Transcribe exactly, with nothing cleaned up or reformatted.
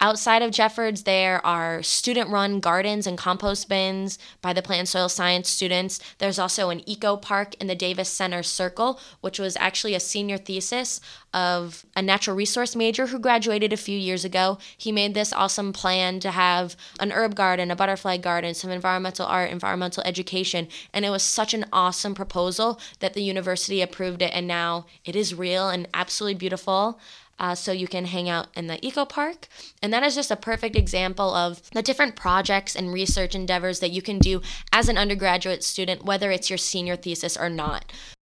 Outside of Jeffords, there are student-run gardens and compost bins by the Plant and Soil Science students. There's also an eco park in the Davis Center Circle, which was actually a senior thesis of a natural resource major who graduated a few years ago. He made this awesome plan to have an herb garden, a butterfly garden, some environmental art, environmental education, and it was such an awesome proposal that the university approved it, and now it is real and absolutely beautiful. Uh, so you can hang out in the eco park. And that is just a perfect example of the different projects and research endeavors that you can do as an undergraduate student, whether it's your senior thesis or not.